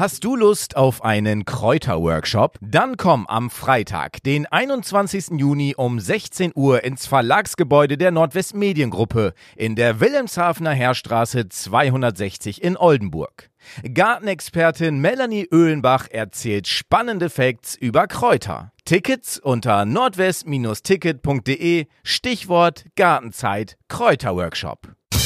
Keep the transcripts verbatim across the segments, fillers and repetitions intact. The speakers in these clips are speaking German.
Hast du Lust auf einen Kräuterworkshop? Dann komm am Freitag, den einundzwanzigsten Juni um sechzehn Uhr ins Verlagsgebäude der Nordwest Mediengruppe in der Wilhelmshavener Heerstraße zweihundertsechzig in Oldenburg. Gartenexpertin Melanie Oehlenbach erzählt spannende Facts über Kräuter. Tickets unter nordwest Ticket punkt de, Stichwort Gartenzeit Kräuterworkshop.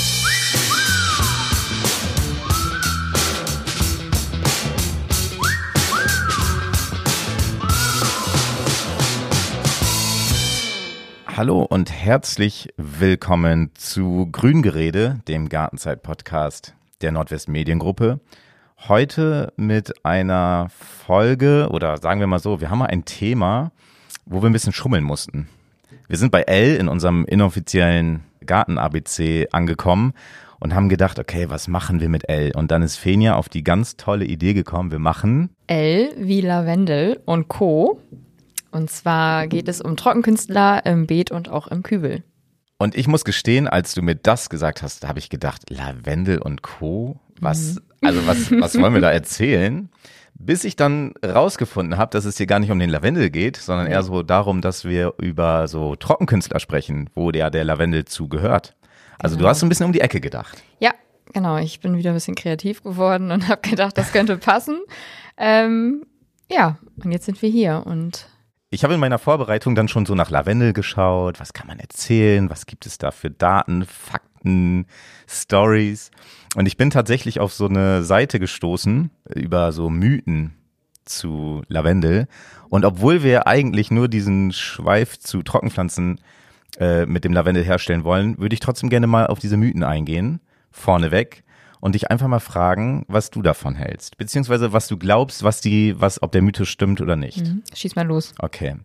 Hallo und herzlich willkommen zu Grüngerede, dem Gartenzeit-Podcast der Nordwest Mediengruppe. Heute mit einer Folge, oder sagen wir mal so, wir haben mal ein Thema, wo wir ein bisschen schummeln mussten. Wir sind bei L in unserem inoffiziellen Garten-A B C angekommen und haben gedacht, okay, was machen wir mit L? Und dann ist Fenja auf die ganz tolle Idee gekommen, wir machen L wie Lavendel und Co. Und zwar geht es um Trockenkünstler im Beet und auch im Kübel. Und ich muss gestehen, als du mir das gesagt hast, da habe ich gedacht, Lavendel und Co., was, also was, was wollen wir da erzählen? Bis ich dann rausgefunden habe, dass es hier gar nicht um den Lavendel geht, sondern eher so darum, dass wir über so Trockenkünstler sprechen, wo der, der Lavendel zugehört. Also Genau. Du hast so ein bisschen um die Ecke gedacht. Ja, genau. Ich bin wieder ein bisschen kreativ geworden und habe gedacht, das könnte passen. Ähm, ja, und jetzt sind wir hier und Ich habe in meiner Vorbereitung dann schon so nach Lavendel geschaut. Was kann man erzählen? Was gibt es da für Daten, Fakten, Stories? Und ich bin tatsächlich auf so eine Seite gestoßen über so Mythen zu Lavendel. Und obwohl wir eigentlich nur diesen Schweif zu Trockenpflanzen äh, mit dem Lavendel herstellen wollen, würde ich trotzdem gerne mal auf diese Mythen eingehen, vorneweg. Und dich einfach mal fragen, was du davon hältst. Beziehungsweise was du glaubst, was die, was, ob der Mythos stimmt oder nicht. mhm. Schieß mal los. Okay.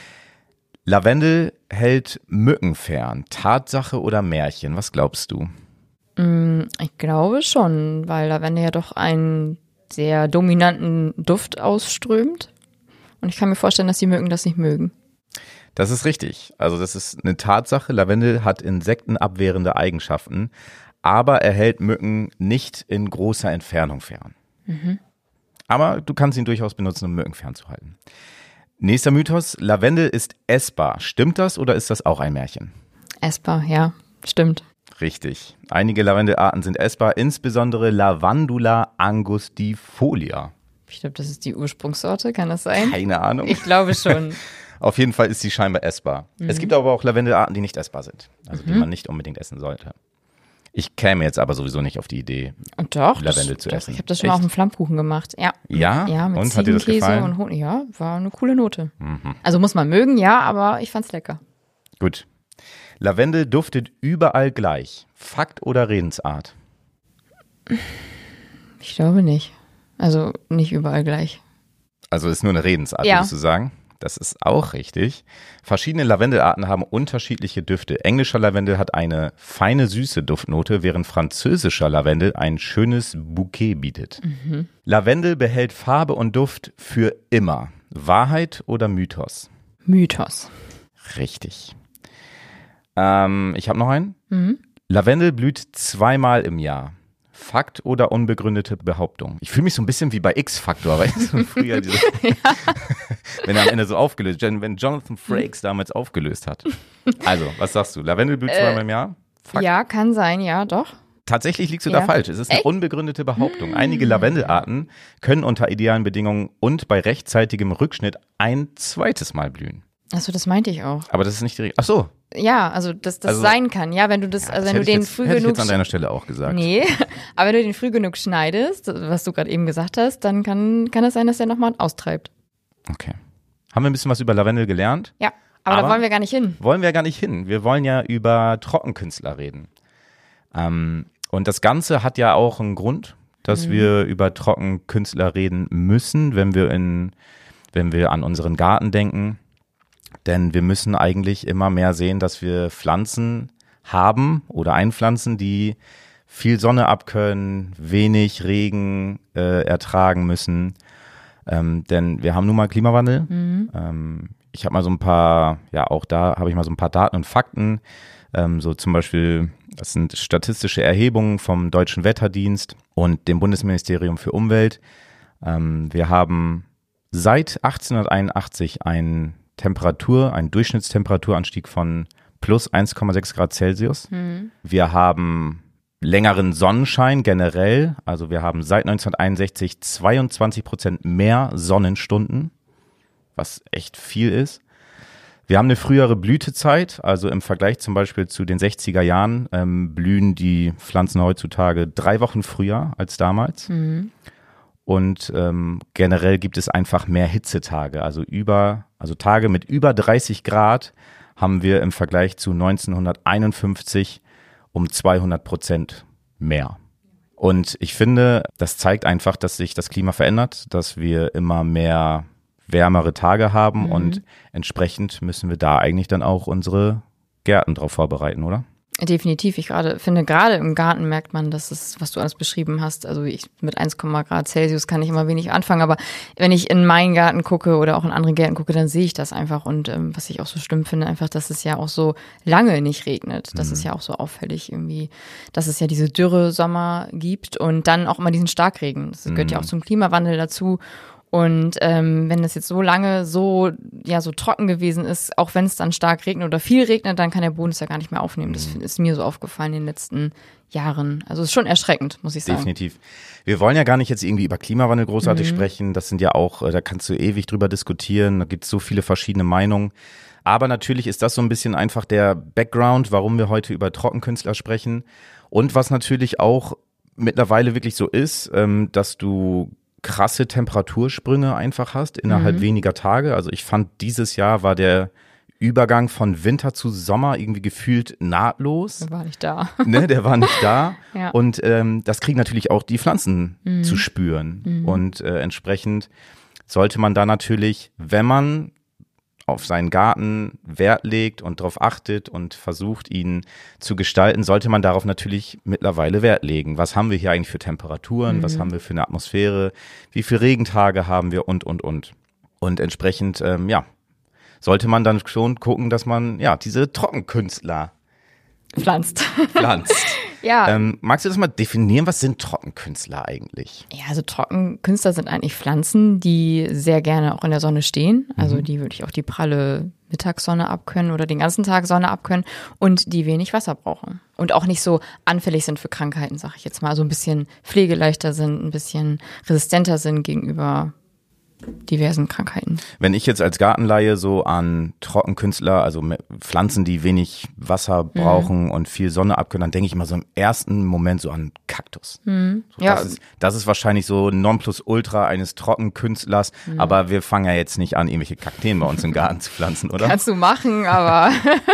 Lavendel hält Mücken fern. Tatsache oder Märchen? Was glaubst du? Ich glaube schon, weil Lavendel ja doch einen sehr dominanten Duft ausströmt. Und ich kann mir vorstellen, dass die Mücken das nicht mögen. Das ist richtig. Also das ist eine Tatsache. Lavendel hat insektenabwehrende Eigenschaften, aber er hält Mücken nicht in großer Entfernung fern. Mhm. Aber du kannst ihn durchaus benutzen, um Mücken fernzuhalten. Nächster Mythos, Lavendel ist essbar. Stimmt das oder ist das auch ein Märchen? Essbar, ja, stimmt. Richtig. Einige Lavendelarten sind essbar, insbesondere Lavandula angustifolia. Ich glaube, das ist die Ursprungssorte, kann das sein? Keine Ahnung. Ich glaube schon. Auf jeden Fall ist sie scheinbar essbar. Mhm. Es gibt aber auch Lavendelarten, die nicht essbar sind, also mhm. die man nicht unbedingt essen sollte. Ich käme jetzt aber sowieso nicht auf die Idee, und doch, Lavendel das, zu doch, essen. Ich habe das schon Echt? mal auf dem Flammkuchen gemacht. Ja, Ja? ja mit Und hat dir das Ziegenkäse gefallen? und Honig. Ja, war eine coole Note. Mhm. Also muss man mögen, ja, aber ich fand's lecker. Gut. Lavendel duftet überall gleich. Fakt oder Redensart? Ich glaube nicht. Also nicht überall gleich. Also ist nur eine Redensart, Ja. würdest du sagen? Das ist auch richtig. Verschiedene Lavendelarten haben unterschiedliche Düfte. Englischer Lavendel hat eine feine, süße Duftnote, während französischer Lavendel ein schönes Bouquet bietet. Mhm. Lavendel behält Farbe und Duft für immer. Wahrheit oder Mythos? Mythos. Richtig. Ähm, ich habe noch einen. Mhm. Lavendel blüht zweimal im Jahr. Fakt oder unbegründete Behauptung? Ich fühle mich so ein bisschen wie bei X-Factor, weißt du, früher diese, wenn er am Ende so aufgelöst, wenn Jonathan Frakes damals aufgelöst hat. Also, was sagst du? Lavendel blüht zweimal im Jahr? Fakt? Ja, kann sein, ja, doch. Tatsächlich liegst du Ja. da falsch. Es ist eine Echt? unbegründete Behauptung. Einige Lavendelarten können unter idealen Bedingungen und bei rechtzeitigem Rückschnitt ein zweites Mal blühen. Achso, das meinte ich auch. Aber das ist nicht die Regel. Ach so. Ja, also dass das Also- sein kann. Ja, wenn du das, Ja, also das wenn du hätte ich den jetzt, früh hätte ich genug jetzt an deiner Stelle auch gesagt. Nee, aber wenn du den früh genug schneidest, was du gerade eben gesagt hast, dann kann, kann es sein, dass der nochmal austreibt. Okay. Haben wir ein bisschen was über Lavendel gelernt? Ja, aber, Aber- da wollen wir gar nicht hin. Wollen wir gar nicht hin. Wir wollen ja über Trockenkünstler reden. Ähm, und das Ganze hat ja auch einen Grund, dass Mhm. wir über Trockenkünstler reden müssen, wenn wir in, wenn wir an unseren Garten denken. Denn wir müssen eigentlich immer mehr sehen, dass wir Pflanzen haben oder einpflanzen, die viel Sonne abkönnen, wenig Regen äh, ertragen müssen. Ähm, denn wir haben nun mal Klimawandel. Mhm. Ähm, ich habe mal so ein paar, ja auch da habe ich mal so ein paar Daten und Fakten. Ähm, so zum Beispiel, das sind statistische Erhebungen vom Deutschen Wetterdienst und dem Bundesministerium für Umwelt. Ähm, wir haben seit achtzehnhunderteinundachtzig einen Temperatur, einen Durchschnittstemperaturanstieg von plus eins Komma sechs Grad Celsius. Mhm. Wir haben längeren Sonnenschein generell. Also wir haben seit neunzehnhunderteinundsechzig zweiundzwanzig Prozent mehr Sonnenstunden, was echt viel ist. Wir haben eine frühere Blütezeit, also im Vergleich zum Beispiel zu den sechziger Jahren ähm, blühen die Pflanzen heutzutage drei Wochen früher als damals. Mhm. Und ähm, generell gibt es einfach mehr Hitzetage, also über, also Tage mit über dreißig Grad haben wir im Vergleich zu neunzehnhunderteinundfünfzig um zweihundert Prozent mehr. Und ich finde, das zeigt einfach, dass sich das Klima verändert, dass wir immer mehr wärmere Tage haben mhm. und entsprechend müssen wir da eigentlich dann auch unsere Gärten drauf vorbereiten, oder? Definitiv. Ich gerade finde, gerade im Garten merkt man, dass es, was du alles beschrieben hast, also ich mit eins Grad Celsius kann ich immer wenig anfangen, aber wenn ich in meinen Garten gucke oder auch in andere Gärten gucke, dann sehe ich das einfach und ähm, was ich auch so schlimm finde, einfach, dass es ja auch so lange nicht regnet. Das mhm. ist ja auch so auffällig irgendwie, dass es ja diese Dürre Sommer gibt und dann auch immer diesen Starkregen. Das gehört mhm. ja auch zum Klimawandel dazu. Und ähm, wenn das jetzt so lange so ja so trocken gewesen ist, auch wenn es dann stark regnet oder viel regnet, dann kann der Boden es ja gar nicht mehr aufnehmen. Das ist mir so aufgefallen in den letzten Jahren. Also es ist schon erschreckend, muss ich sagen. Definitiv. Wir wollen ja gar nicht jetzt irgendwie über Klimawandel großartig mhm. sprechen. Das sind ja auch, da kannst du ewig drüber diskutieren. Da gibt es so viele verschiedene Meinungen. Aber natürlich ist das so ein bisschen einfach der Background, warum wir heute über Trockenkünstler sprechen. Und was natürlich auch mittlerweile wirklich so ist, ähm, dass du krasse Temperatursprünge einfach hast innerhalb mhm. weniger Tage. Also ich fand, dieses Jahr war der Übergang von Winter zu Sommer irgendwie gefühlt nahtlos. Der war nicht da. Ne, der war nicht da. Ja. Und ähm, das kriegen natürlich auch die Pflanzen mhm. zu spüren. Mhm. Und äh, entsprechend sollte man da natürlich, wenn man auf seinen Garten Wert legt und darauf achtet und versucht, ihn zu gestalten, sollte man darauf natürlich mittlerweile Wert legen. Was haben wir hier eigentlich für Temperaturen? Mhm. Was haben wir für eine Atmosphäre? Wie viele Regentage haben wir? Und, und, und. Und entsprechend, ähm, ja, sollte man dann schon gucken, dass man, ja, diese Trockenkünstler pflanzt. Pflanzt. Ja. Ähm, magst du das mal definieren? Was sind Trockenkünstler eigentlich? Ja, also Trockenkünstler sind eigentlich Pflanzen, die sehr gerne auch in der Sonne stehen. Also mhm. die wirklich auch die pralle Mittagssonne abkönnen oder den ganzen Tag Sonne abkönnen und die wenig Wasser brauchen. Und auch nicht so anfällig sind für Krankheiten, sag ich jetzt mal. Also ein bisschen pflegeleichter sind, ein bisschen resistenter sind gegenüber diversen Krankheiten. Wenn ich jetzt als Gartenlaie so an Trockenkünstler, also Pflanzen, die wenig Wasser brauchen mhm. und viel Sonne abkönnen, dann denke ich immer so im ersten Moment so an Kaktus. Mhm. So, ja. das, ist, das ist wahrscheinlich so Nonplusultra eines Trockenkünstlers, mhm. aber wir fangen ja jetzt nicht an, irgendwelche Kakteen bei uns im Garten zu pflanzen, oder? Kannst du machen, aber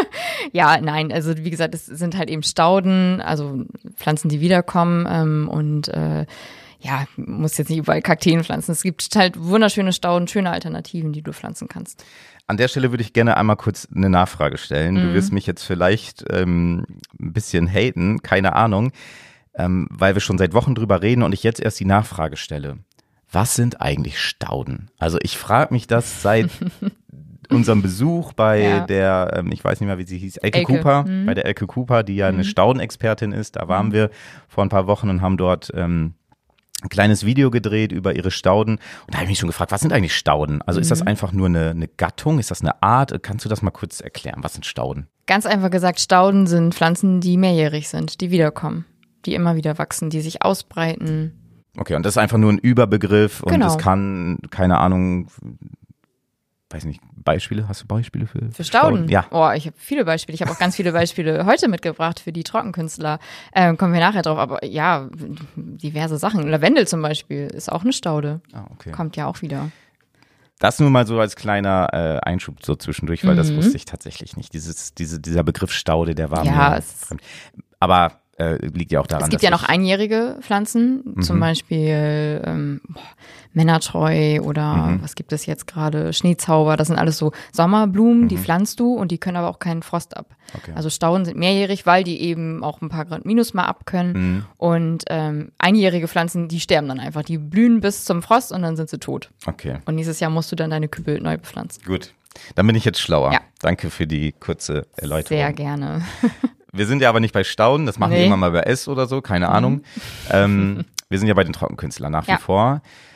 ja, nein, also wie gesagt, es sind halt eben Stauden, also Pflanzen, die wiederkommen ähm, und äh, ja, muss jetzt nicht überall Kakteen pflanzen. Es gibt halt wunderschöne Stauden, schöne Alternativen, die du pflanzen kannst. An der Stelle würde ich gerne einmal kurz eine Nachfrage stellen. Mhm. Du wirst mich jetzt vielleicht ähm, ein bisschen haten, keine Ahnung, ähm, weil wir schon seit Wochen drüber reden und ich jetzt erst die Nachfrage stelle. Was sind eigentlich Stauden? Also ich frage mich das seit unserem Besuch bei ja. der, ähm, ich weiß nicht mehr, wie sie hieß, Elke, Elke. Cooper, mhm. bei der Elke Cooper, die ja mhm. eine Staudenexpertin ist. Da waren mhm. wir vor ein paar Wochen und haben dort ähm, ein kleines Video gedreht über ihre Stauden. Und da habe ich mich schon gefragt, was sind eigentlich Stauden? Also mhm. ist das einfach nur eine, eine Gattung? Ist das eine Art? Kannst du das mal kurz erklären? Was sind Stauden? Ganz einfach gesagt, Stauden sind Pflanzen, die mehrjährig sind, die wiederkommen, die immer wieder wachsen, die sich ausbreiten. Okay, und das ist einfach nur ein Überbegriff und genau. es kann, keine Ahnung, weiß nicht, Beispiele? Hast du Beispiele für, für Stauden? Stauden? Ja. Oh, ich habe viele Beispiele. Ich habe auch ganz viele Beispiele heute mitgebracht für die Trockenkünstler. Ähm, kommen wir nachher drauf. Aber ja, diverse Sachen. Lavendel zum Beispiel ist auch eine Staude. Ah, okay. Kommt ja auch wieder. Das nur mal so als kleiner äh, Einschub so zwischendurch, weil mhm. das wusste ich tatsächlich nicht. Dieses, diese, dieser Begriff Staude, der war ja, mir fremd. Aber äh, liegt ja auch daran, es gibt dass ja noch einjährige Pflanzen, mhm. zum Beispiel ähm, boah, Männertreu oder mhm. was gibt es jetzt gerade, Schneezauber, das sind alles so Sommerblumen, mhm. die pflanzt du und die können aber auch keinen Frost ab. Okay. Also Stauden sind mehrjährig, weil die eben auch ein paar Grad minus mal abkönnen mhm. und ähm, einjährige Pflanzen, die sterben dann einfach, die blühen bis zum Frost und dann sind sie tot. Okay. Und nächstes Jahr musst du dann deine Kübel neu bepflanzen. Gut, dann bin ich jetzt schlauer. Ja. Danke für die kurze Erläuterung. Sehr gerne. Wir sind ja aber nicht bei Stauden, das machen nee. wir irgendwann mal bei S oder so, keine Ahnung. Mhm. Ähm, wir sind ja bei den Trockenkünstlern nach ja. wie vor.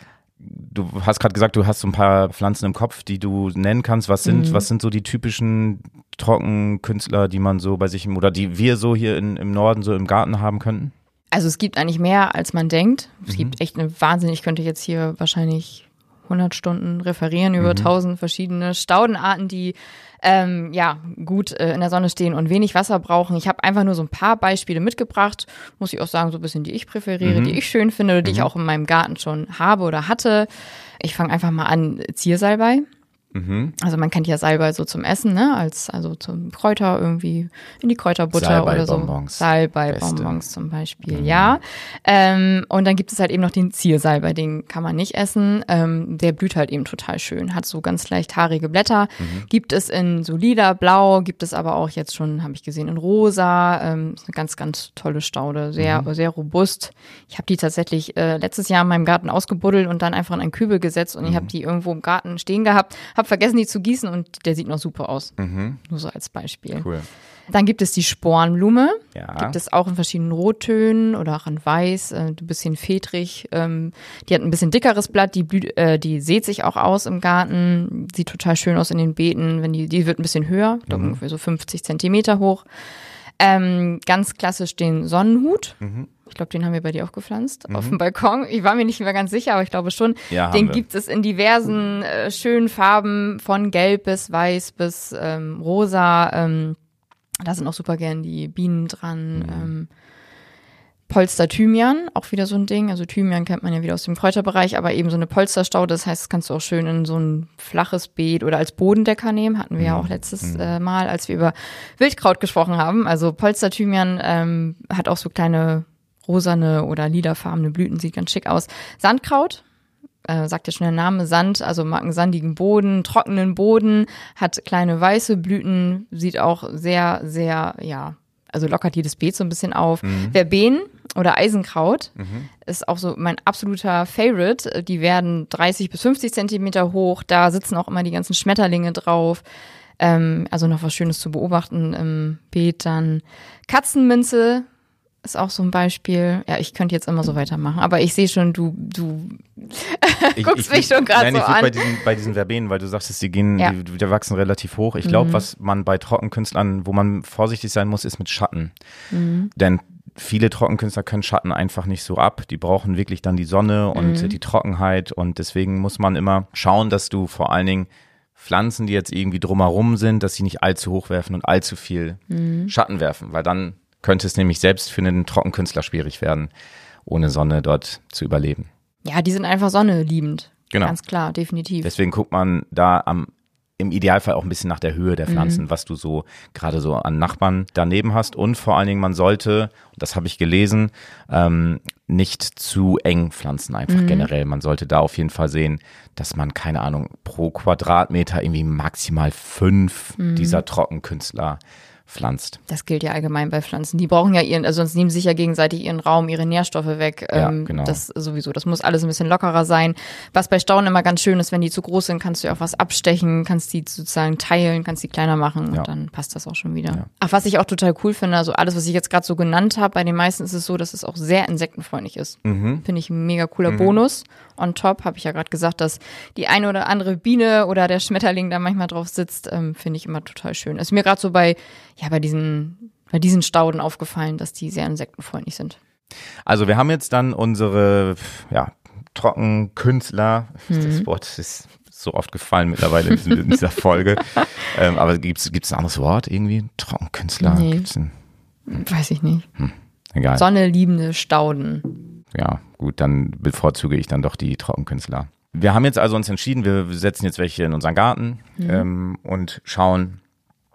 du hast gerade gesagt, du hast so ein paar Pflanzen im Kopf, die du nennen kannst. Was sind, mhm. was sind so die typischen Trockenkünstler, die man so bei sich im, oder die wir so hier in, im Norden so im Garten haben könnten? Also es gibt eigentlich mehr, als man denkt. Es mhm. gibt echt eine Wahnsinn. Ich könnte jetzt hier wahrscheinlich hundert Stunden referieren über mhm. tausend verschiedene Staudenarten, die ähm, ja gut äh, in der Sonne stehen und wenig Wasser brauchen. Ich habe einfach nur so ein paar Beispiele mitgebracht, muss ich auch sagen, so ein bisschen, die ich präferiere, mhm. die ich schön finde oder die mhm. ich auch in meinem Garten schon habe oder hatte. Ich fange einfach mal an, Ziersalbei. Mhm. Also man kennt ja Salbei so zum Essen, ne, als also zum Kräuter irgendwie in die Kräuterbutter Salbei oder so. Bonbons. Salbei-Bonbons zum Beispiel, mhm. ja. Ähm, und dann gibt es halt eben noch den Ziersalbei, den kann man nicht essen. Ähm, der blüht halt eben total schön, hat so ganz leicht haarige Blätter. Mhm. Gibt es in so lila, blau, gibt es aber auch jetzt schon, habe ich gesehen, in rosa. Ähm, ist eine ganz, ganz tolle Staude, sehr, mhm. sehr robust. Ich habe die tatsächlich äh, letztes Jahr in meinem Garten ausgebuddelt und dann einfach in einen Kübel gesetzt und mhm. ich habe die irgendwo im Garten stehen gehabt. Hab vergessen, die zu gießen und der sieht noch super aus. Mhm. Nur so als Beispiel. Cool. Dann gibt es die Spornblume. Ja. Gibt es auch in verschiedenen Rottönen oder auch in weiß, äh, ein bisschen fedrig. Ähm, die hat ein bisschen dickeres Blatt, die blüht, äh, die sät sich auch aus im Garten. Sieht total schön aus in den Beeten. Wenn die, die wird ein bisschen höher, mhm. ungefähr so fünfzig Zentimeter hoch. Ähm, ganz klassisch den Sonnenhut. Mhm. Ich glaube, den haben wir bei dir auch gepflanzt, mhm. auf dem Balkon. Ich war mir nicht mehr ganz sicher, aber ich glaube schon. Ja, den gibt es in diversen äh, schönen Farben, von gelb bis weiß bis ähm, rosa. Ähm, da sind auch super gern die Bienen dran. Mhm. Ähm, Polster-Thymian, auch wieder so ein Ding. Also Thymian kennt man ja wieder aus dem Kräuterbereich, aber eben so eine Polsterstaude. Das heißt, das kannst du auch schön in so ein flaches Beet oder als Bodendecker nehmen. Hatten wir mhm. ja auch letztes äh, Mal, als wir über Wildkraut gesprochen haben. Also Polster-Thymian ähm, hat auch so kleine rosane oder lilafarbene Blüten, sieht ganz schick aus. Sandkraut, äh, sagt ja schon der Name, Sand, also mag einen sandigen Boden, trockenen Boden, hat kleine weiße Blüten, sieht auch sehr, sehr, ja, also lockert jedes Beet so ein bisschen auf. Mhm. Verbenen oder Eisenkraut mhm. ist auch so mein absoluter Favorite. Die werden dreißig bis fünfzig Zentimeter hoch, da sitzen auch immer die ganzen Schmetterlinge drauf. Ähm, also noch was Schönes zu beobachten im Beet. Dann Katzenminze ist auch so ein Beispiel. Ja, ich könnte jetzt immer so weitermachen, aber ich sehe schon, du, du ich, guckst ich, mich schon gerade so ich an. Bei diesen, bei diesen Verbenen, weil du sagst, die gehen, ja. die, die wachsen relativ hoch. Ich glaube, mhm. was man bei Trockenkünstlern, wo man vorsichtig sein muss, ist mit Schatten. Mhm. Denn viele Trockenkünstler können Schatten einfach nicht so ab. Die brauchen wirklich dann die Sonne und mhm. die Trockenheit und deswegen muss man immer schauen, dass du vor allen Dingen Pflanzen, die jetzt irgendwie drumherum sind, dass sie nicht allzu hoch werfen und allzu viel mhm. Schatten werfen, weil dann könnte es nämlich selbst für einen Trockenkünstler schwierig werden, ohne Sonne dort zu überleben. Ja, die sind einfach sonneliebend. Genau. Ganz klar, definitiv. Deswegen guckt man da am, im Idealfall auch ein bisschen nach der Höhe der Pflanzen, mhm. was du so gerade so an Nachbarn daneben hast. Und vor allen Dingen, man sollte, das habe ich gelesen, ähm, nicht zu eng pflanzen einfach mhm. generell. Man sollte da auf jeden Fall sehen, dass man, keine Ahnung, pro Quadratmeter irgendwie maximal fünf mhm. dieser Trockenkünstler pflanzt. Das gilt ja allgemein bei Pflanzen. Die brauchen ja ihren, also sonst nehmen sie sich ja gegenseitig ihren Raum, ihre Nährstoffe weg. Ja, ähm, genau. Das sowieso, das muss alles ein bisschen lockerer sein. Was bei Stauden immer ganz schön ist, wenn die zu groß sind, kannst du ja auch was abstechen, kannst die sozusagen teilen, kannst die kleiner machen ja. und dann passt das auch schon wieder. Ja. Ach, was ich auch total cool finde, also alles, was ich jetzt gerade so genannt habe, bei den meisten ist es so, dass es auch sehr insektenfreundlich ist. Mhm. Finde ich ein mega cooler mhm. Bonus. On top habe ich ja gerade gesagt, dass die eine oder andere Biene oder der Schmetterling da manchmal drauf sitzt, ähm, finde ich immer total schön. Ist mir gerade so bei, ja, bei diesen, bei diesen Stauden aufgefallen, dass die sehr insektenfreundlich sind. Also wir haben jetzt dann unsere, ja, Trockenkünstler, mhm. das Wort ist so oft gefallen mittlerweile in, in dieser Folge, ähm, aber gibt's gibt's ein anderes Wort irgendwie? Trockenkünstler? Nee. Gibt's ein, Weiß ich nicht. Hm, egal. Sonneliebende Stauden. Ja, gut, dann bevorzuge ich dann doch die Trockenkünstler. Wir haben jetzt also uns entschieden, wir setzen jetzt welche in unseren Garten mhm. ähm, und schauen,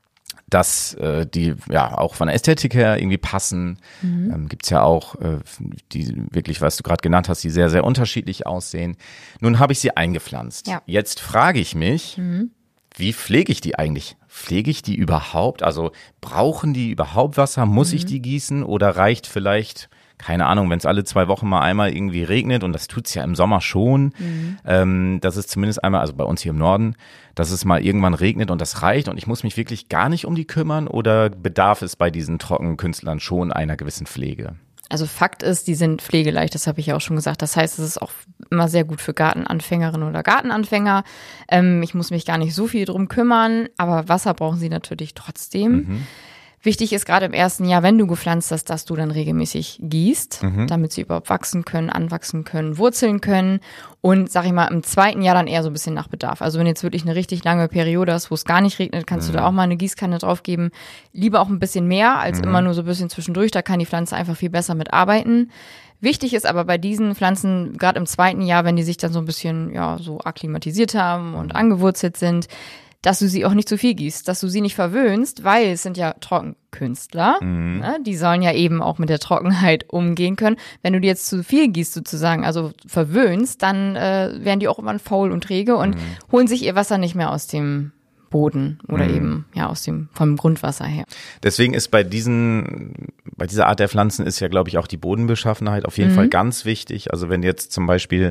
dass äh, die ja auch von der Ästhetik her irgendwie passen. Mhm. Ähm, gibt's ja auch äh, die wirklich, was du gerade genannt hast, die sehr, sehr unterschiedlich aussehen. Nun habe ich sie eingepflanzt. Ja. Jetzt frage ich mich, mhm. wie pflege ich die eigentlich? Pflege ich die überhaupt? Also brauchen die überhaupt Wasser? Muss mhm. ich die gießen oder reicht vielleicht, keine Ahnung, wenn es alle zwei Wochen mal einmal irgendwie regnet, und das tut's ja im Sommer schon, mhm. ähm, dass es zumindest einmal, also bei uns hier im Norden, dass es mal irgendwann regnet und das reicht und ich muss mich wirklich gar nicht um die kümmern, oder bedarf es bei diesen Trockenkünstlern schon einer gewissen Pflege? Also Fakt ist, die sind pflegeleicht, das habe ich ja auch schon gesagt. Das heißt, es ist auch immer sehr gut für Gartenanfängerinnen oder Gartenanfänger. Ähm, ich muss mich gar nicht so viel drum kümmern, aber Wasser brauchen sie natürlich trotzdem. Mhm. Wichtig ist gerade im ersten Jahr, wenn du gepflanzt hast, dass du dann regelmäßig gießt, mhm. damit sie überhaupt wachsen können, anwachsen können, wurzeln können. Und sag ich mal, im zweiten Jahr dann eher so ein bisschen nach Bedarf. Also wenn jetzt wirklich eine richtig lange Periode hast, wo es gar nicht regnet, kannst mhm. du da auch mal eine Gießkanne drauf geben. Lieber auch ein bisschen mehr als mhm. immer nur so ein bisschen zwischendurch. Da kann die Pflanze einfach viel besser mit arbeiten. Wichtig ist aber bei diesen Pflanzen, gerade im zweiten Jahr, wenn die sich dann so ein bisschen ja so akklimatisiert haben und angewurzelt sind, dass du sie auch nicht zu viel gießt, dass du sie nicht verwöhnst, weil es sind ja Trockenkünstler, mhm. ne? Die sollen ja eben auch mit der Trockenheit umgehen können. Wenn du die jetzt zu viel gießt sozusagen, also verwöhnst, dann äh, werden die auch immer faul und träge und mhm. holen sich ihr Wasser nicht mehr aus dem Boden oder mhm. eben ja aus dem vom Grundwasser her. Deswegen ist bei diesen bei dieser Art der Pflanzen ist ja, glaube ich, auch die Bodenbeschaffenheit auf jeden mhm. Fall ganz wichtig. Also wenn jetzt zum Beispiel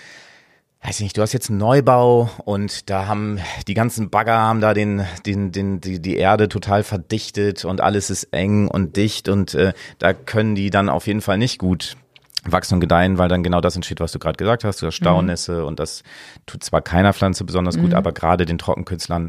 weiß ich nicht, du hast jetzt einen Neubau und da haben die ganzen Bagger haben da den, den, den, die, die Erde total verdichtet und alles ist eng und dicht und äh, da können die dann auf jeden Fall nicht gut wachsen und gedeihen, weil dann genau das entsteht, was du gerade gesagt hast, du hast Staunässe mhm. und das tut zwar keiner Pflanze besonders gut, mhm. aber gerade den Trockenkünstlern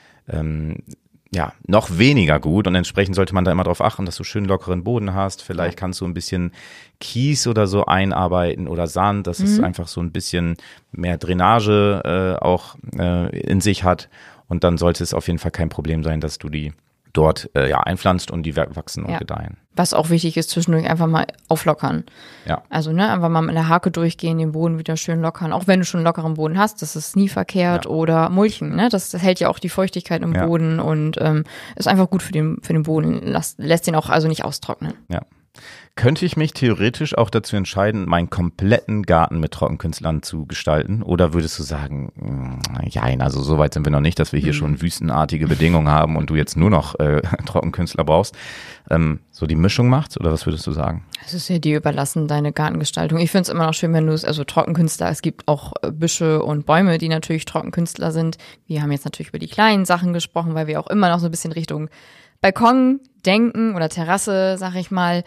ähm, ja, noch weniger gut und entsprechend sollte man da immer darauf achten, dass du schön lockeren Boden hast. Vielleicht ja. kannst du ein bisschen Kies oder so einarbeiten oder Sand, dass mhm. es einfach so ein bisschen mehr Drainage äh, auch äh, in sich hat und dann sollte es auf jeden Fall kein Problem sein, dass du die dort äh, ja einpflanzt und die wachsen und ja. gedeihen. Was auch wichtig ist, zwischendurch einfach mal auflockern. Ja. Also ne, einfach mal mit der Hake durchgehen, den Boden wieder schön lockern. Auch wenn du schon einen lockeren Boden hast, das ist nie verkehrt. Ja. Oder mulchen, ne, das, das hält ja auch die Feuchtigkeit im ja. Boden und ähm, ist einfach gut für den für den Boden. Lässt, lässt den auch also nicht austrocknen. Ja. Könnte ich mich theoretisch auch dazu entscheiden, meinen kompletten Garten mit Trockenkünstlern zu gestalten? Oder würdest du sagen, ja, also so weit sind wir noch nicht, dass wir hier mhm. schon wüstenartige Bedingungen haben und du jetzt nur noch äh, Trockenkünstler brauchst? Ähm, so die Mischung macht's? Oder was würdest du sagen? Es ist ja dir überlassen, deine Gartengestaltung. Ich finde es immer noch schön, wenn du es, also Trockenkünstler, es gibt auch Büsche und Bäume, die natürlich Trockenkünstler sind. Wir haben jetzt natürlich über die kleinen Sachen gesprochen, weil wir auch immer noch so ein bisschen Richtung Balkon denken oder Terrasse, sag ich mal.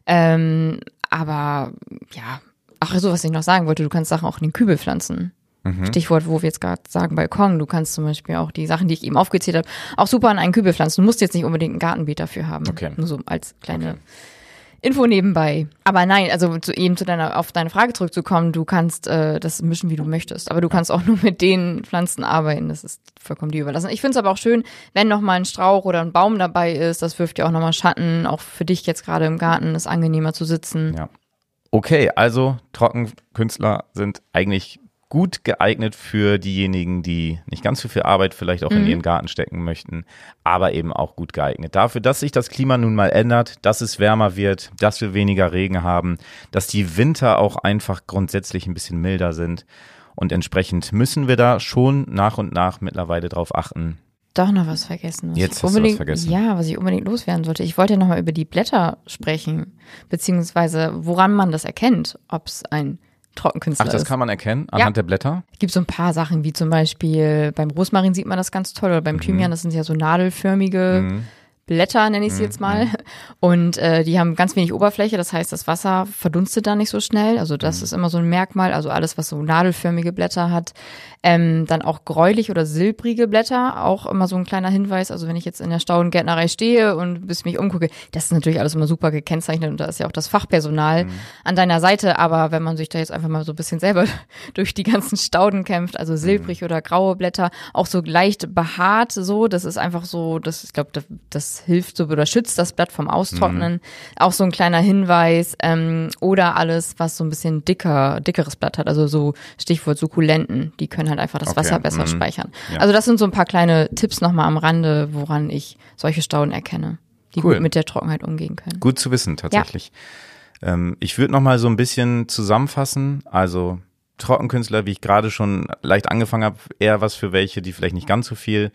Ähm, aber ja, ach so, was ich noch sagen wollte, du kannst Sachen auch in den Kübel pflanzen. Mhm. Stichwort, wo wir jetzt gerade sagen Balkon. Du kannst zum Beispiel auch die Sachen, die ich eben aufgezählt habe, auch super in einen Kübel pflanzen. Du musst jetzt nicht unbedingt ein Gartenbeet dafür haben. Okay. Nur so als kleine okay. Info nebenbei. Aber nein, also zu, eben zu deiner, auf deine Frage zurückzukommen, du kannst äh, das mischen, wie du möchtest. Aber du kannst auch nur mit den Pflanzen arbeiten. Das ist vollkommen dir überlassen. Ich finde es aber auch schön, wenn nochmal ein Strauch oder ein Baum dabei ist. Das wirft ja auch nochmal Schatten. Auch für dich jetzt gerade im Garten ist angenehmer zu sitzen. Ja. Okay, also Trockenkünstler sind eigentlich gut geeignet für diejenigen, die nicht ganz so viel Arbeit vielleicht auch mhm. in ihren Garten stecken möchten, aber eben auch gut geeignet. Dafür, dass sich das Klima nun mal ändert, dass es wärmer wird, dass wir weniger Regen haben, dass die Winter auch einfach grundsätzlich ein bisschen milder sind und entsprechend müssen wir da schon nach und nach mittlerweile drauf achten. Doch noch was vergessen. Was Jetzt ich hast du was vergessen. Ja, was ich unbedingt loswerden sollte. Ich wollte ja nochmal über die Blätter sprechen, beziehungsweise woran man das erkennt, ob es ein Trockenkünstler ist. Ach, das ist. kann man erkennen anhand ja. der Blätter? Es gibt so ein paar Sachen, wie zum Beispiel beim Rosmarin sieht man das ganz toll oder beim mhm. Thymian, das sind ja so nadelförmige mhm. Blätter, nenne ich sie jetzt mal. Und äh, die haben ganz wenig Oberfläche, das heißt, das Wasser verdunstet da nicht so schnell. Also das mhm. ist immer so ein Merkmal, also alles, was so nadelförmige Blätter hat. Ähm, dann auch gräulich oder silbrige Blätter, auch immer so ein kleiner Hinweis. Also wenn ich jetzt in der Staudengärtnerei stehe und bis mich umgucke, das ist natürlich alles immer super gekennzeichnet und da ist ja auch das Fachpersonal mhm. an deiner Seite. Aber wenn man sich da jetzt einfach mal so ein bisschen selber durch die ganzen Stauden kämpft, also silbrig mhm. oder graue Blätter, auch so leicht behaart so, das ist einfach so, das, ich glaube, das, das hilft so oder schützt das Blatt vom Austrocknen. Mhm. Auch so ein kleiner Hinweis. Ähm, oder alles, was so ein bisschen dicker, dickeres Blatt hat, also so Stichwort Sukkulenten, die können halt einfach das okay. Wasser besser mhm. speichern. Ja. Also das sind so ein paar kleine Tipps nochmal am Rande, woran ich solche Stauden erkenne, die cool. gut mit der Trockenheit umgehen können. Gut zu wissen, tatsächlich. Ja. Ähm, ich würde nochmal so ein bisschen zusammenfassen, also Trockenkünstler, wie ich gerade schon leicht angefangen habe, eher was für welche, die vielleicht nicht ganz so viel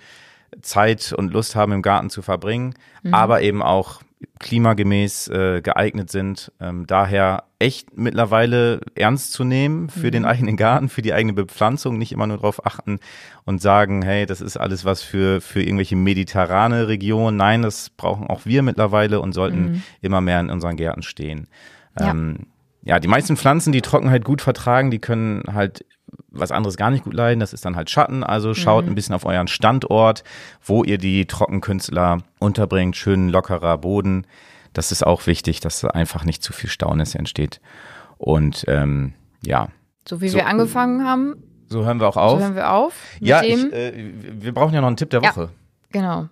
Zeit und Lust haben, im Garten zu verbringen, mhm. aber eben auch klimagemäß äh, geeignet sind. Ähm, daher echt mittlerweile ernst zu nehmen für mhm. den eigenen Garten, für die eigene Bepflanzung, nicht immer nur darauf achten und sagen, hey, das ist alles was für für irgendwelche mediterrane Regionen. Nein, das brauchen auch wir mittlerweile und sollten mhm. immer mehr in unseren Gärten stehen. Ja. Ähm, ja, die meisten Pflanzen, die Trockenheit gut vertragen, die können halt was anderes gar nicht gut leiden. Das ist dann halt Schatten. Also schaut mhm. ein bisschen auf euren Standort, wo ihr die Trockenkünstler unterbringt. Schön lockerer Boden. Das ist auch wichtig, dass einfach nicht zu viel Staunässe entsteht. Und ähm, ja. So wie so, wir angefangen haben. So hören wir auch auf. So hören wir auf. Mit ja, dem. Ich, äh, wir brauchen ja noch einen Tipp der Woche. Ja, genau.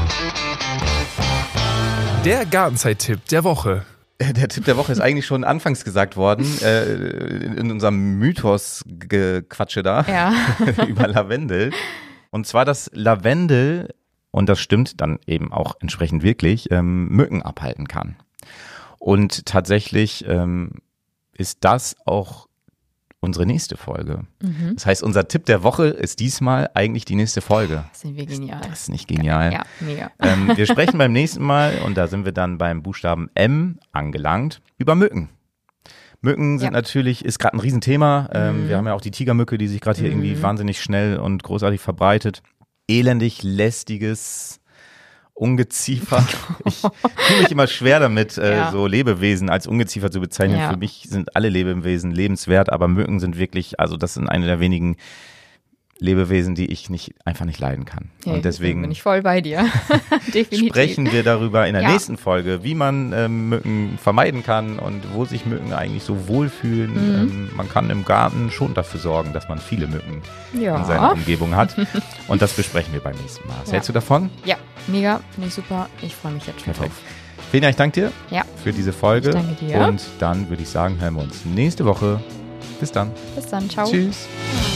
Der Gartenzeit-Tipp der Woche. Der Tipp der Woche ist eigentlich schon anfangs gesagt worden, äh, in unserem Mythos-Gequatsche da, ja. über Lavendel. Und zwar, dass Lavendel, und das stimmt dann eben auch entsprechend wirklich, ähm, Mücken abhalten kann. Und tatsächlich ähm, ist das auch unsere nächste Folge. Mhm. Das heißt, unser Tipp der Woche ist diesmal eigentlich die nächste Folge. Das sind wir genial. Das ist nicht genial. Ja, mega. Ähm, wir sprechen beim nächsten Mal, und da sind wir dann beim Buchstaben M angelangt, über Mücken. Mücken sind ja. natürlich, ist gerade ein Riesenthema. Ähm, mhm. Wir haben ja auch die Tigermücke, die sich gerade hier mhm. irgendwie wahnsinnig schnell und großartig verbreitet. Elendig, lästiges Ungeziefer. Ich tue mich immer schwer damit, äh, ja. so Lebewesen als Ungeziefer zu bezeichnen. Ja. Für mich sind alle Lebewesen lebenswert, aber Mücken sind wirklich, also das sind eine der wenigen Lebewesen, die ich nicht einfach nicht leiden kann. Hey, und deswegen bin ich voll bei dir. Definitiv. Sprechen wir darüber in der ja. nächsten Folge, wie man ähm, Mücken vermeiden kann und wo sich Mücken eigentlich so wohlfühlen. Mhm. Ähm, man kann im Garten schon dafür sorgen, dass man viele Mücken ja. in seiner Umgebung hat. Und das besprechen wir beim nächsten Mal. Was ja. hältst du davon? Ja, mega, finde ich super. Ich freue mich jetzt schon Perfekt. drauf. Fenia, ich danke dir ja. für diese Folge. Ich danke dir. Und dann würde ich sagen, hören wir uns nächste Woche. Bis dann. Bis dann, ciao. Tschüss.